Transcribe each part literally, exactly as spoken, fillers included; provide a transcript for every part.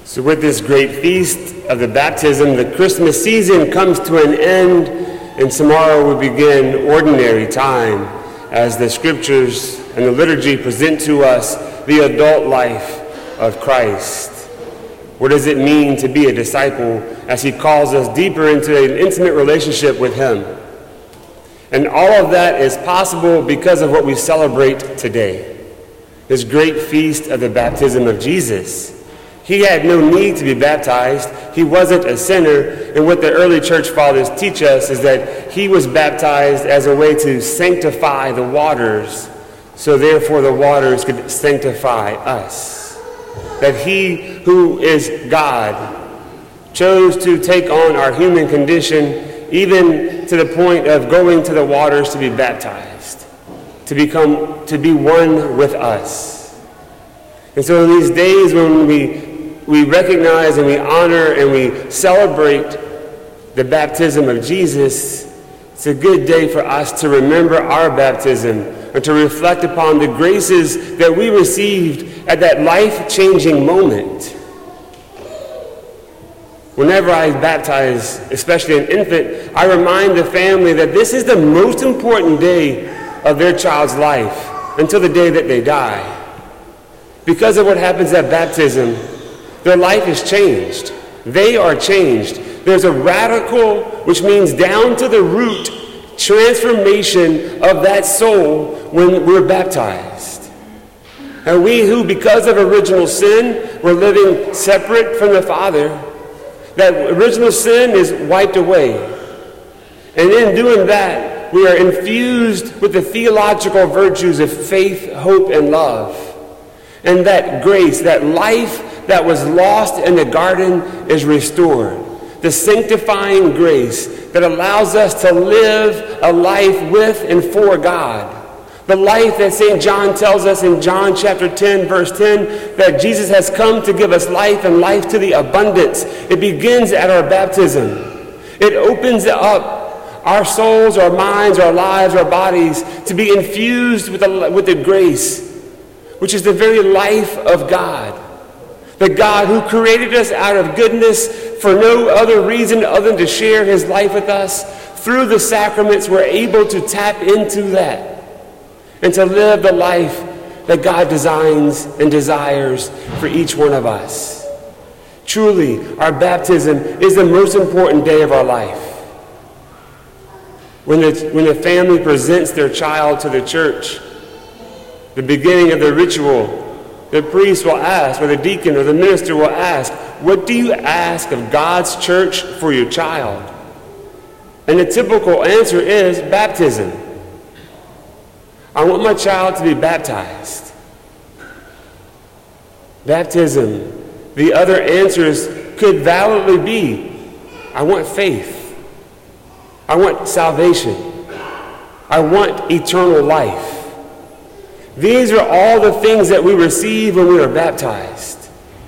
So with this great feast of the baptism, the Christmas season comes to an end, and tomorrow we begin ordinary time as the scriptures and the liturgy present to us the adult life of Christ. What does it mean to be a disciple as he calls us deeper into an intimate relationship with him? And all of that is possible because of what we celebrate today, this great feast of the baptism of Jesus. He had no need to be baptized. He wasn't a sinner. And what the early church fathers teach us is that he was baptized as a way to sanctify the waters, so therefore the waters could sanctify us. That he who is God chose to take on our human condition, even to the point of going to the waters to be baptized, to become, to be one with us. And so in these days when we we recognize and we honor and we celebrate the baptism of Jesus, it's a good day for us to remember our baptism and to reflect upon the graces that we received at that life-changing moment. Whenever I baptize, especially an infant, I remind the family that this is the most important day of their child's life until the day that they die. Because of what happens at baptism, their life is changed. They are changed. There's a radical, which means down to the root, transformation of that soul when we're baptized. And we who, because of original sin, were living separate from the Father, that original sin is wiped away. And in doing that, we are infused with the theological virtues of faith, hope, and love. And that grace, that life that was lost in the garden is restored. The sanctifying grace that allows us to live a life with and for God. The life that Saint John tells us in John chapter ten, verse ten, that Jesus has come to give us life and life to the abundance. It begins at our baptism. It opens up our souls, our minds, our lives, our bodies to be infused with the, with the grace, which is the very life of God. The God who created us out of goodness for no other reason other than to share his life with us. Through the sacraments, we're able to tap into that and to live the life that God designs and desires for each one of us. Truly, our baptism is the most important day of our life. When the, when the family presents their child to the church, the beginning of the ritual, the priest will ask, or the deacon or the minister will ask, what do you ask of God's church for your child? And the typical answer is baptism. I want my child to be baptized. Baptism. The other answers could validly be, I want faith. I want salvation. I want eternal life. These are all the things that we receive when we are baptized.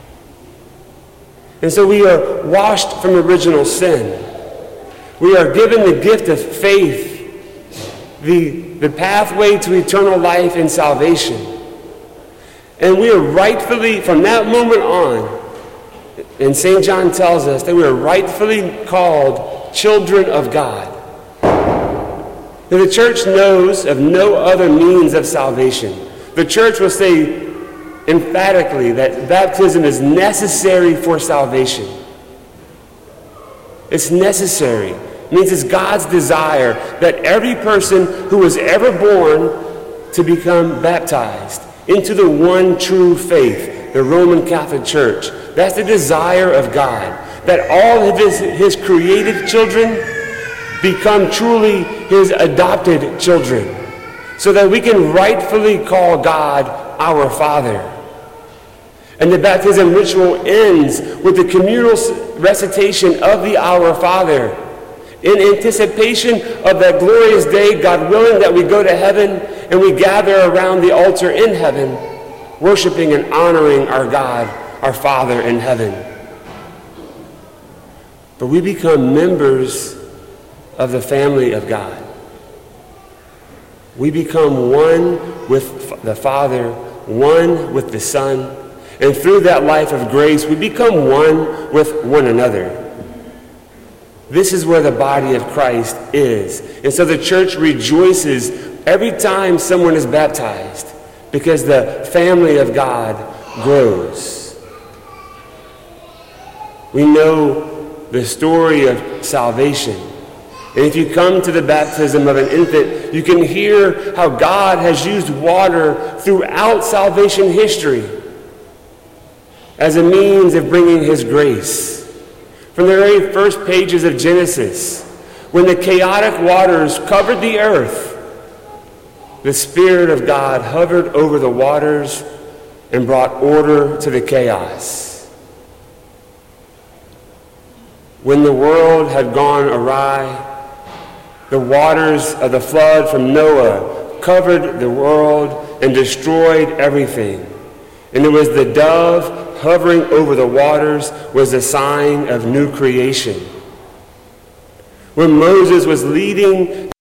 And so we are washed from original sin. We are given the gift of faith, the, the pathway to eternal life and salvation. And we are rightfully, from that moment on, and Saint John tells us that we are rightfully called children of God. The church knows of no other means of salvation. The church will say emphatically that baptism is necessary for salvation. It's necessary. It means it's God's desire that every person who was ever born to become baptized into the one true faith, the Roman Catholic Church. That's the desire of God, that all of his, his created children become truly his adopted children, so that we can rightfully call God our Father. And the baptism ritual ends with the communal recitation of the Our Father in anticipation of that glorious day, God willing, that we go to heaven and we gather around the altar in heaven, worshiping and honoring our God, our Father in heaven. But we become members of the family of God. We become one with the Father, one with the Son, And through that life of grace, we become one with one another. This is where the body of Christ is. And so the church rejoices every time someone is baptized because the family of God grows. We know the story of salvation. And if you come to the baptism of an infant, you can hear how God has used water throughout salvation history as a means of bringing his grace. From the very first pages of Genesis, when the chaotic waters covered the earth, the Spirit of God hovered over the waters and brought order to the chaos. When the world had gone awry, the waters of the flood from Noah covered the world and destroyed everything. And it was the dove hovering over the waters was a sign of new creation. When Moses was leading